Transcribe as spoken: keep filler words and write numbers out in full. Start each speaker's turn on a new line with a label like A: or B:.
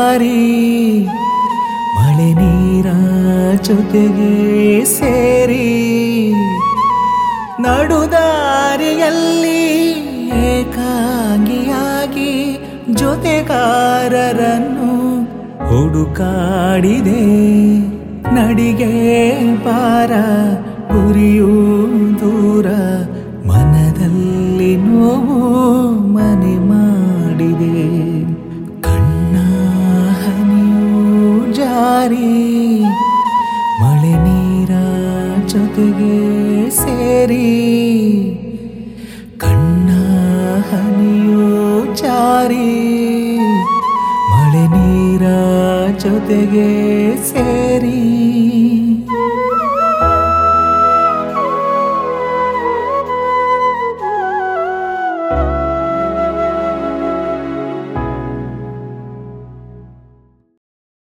A: ಜಾರಿ ಮಳೆ ನೀರ ಜೊತೆಗೆ ಸೇರಿ ನಡುದಾರಿಯಲ್ಲಿ ಏಕಾಂಗಿಯಾಗಿ ಜೊತೆಗಾರರನ್ನು ಹುಡುಕಾಡಿದೆ. ನಡಿಗೆ ಪಾರ ಗುರಿಯೂ ದೂರ ಮನದಲ್ಲಿ ನೋವು ಮನೆ ಮಾಡಿದೆ. ಕಣ್ಣ ಹನಿಯೂ ಜಾರಿ ಮಳೆ ನೀರ ಜೊತೆಗೆ ಸೇರಿ ಕಣ್ಣ ಹನಿಯೂ ಜಾರಿ ಮಳೆ ನೀರ ಜೊತೆಗೆ ಸೇರಿ